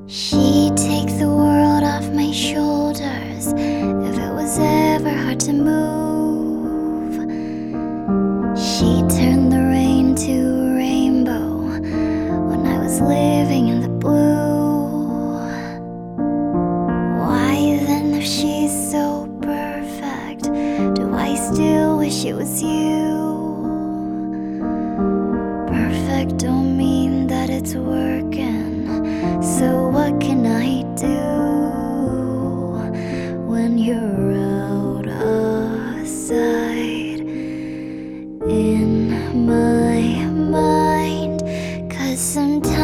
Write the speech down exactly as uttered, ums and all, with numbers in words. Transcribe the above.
She takes the world off my shoulders if it was ever hard to move. She turned the rain to a rainbow when I was living in the blue. Why then, if she's so perfect, do I still wish it was you? Perfect don't mean that it's working, so what can I do when you're out of sight in my mind? 'Cause sometimes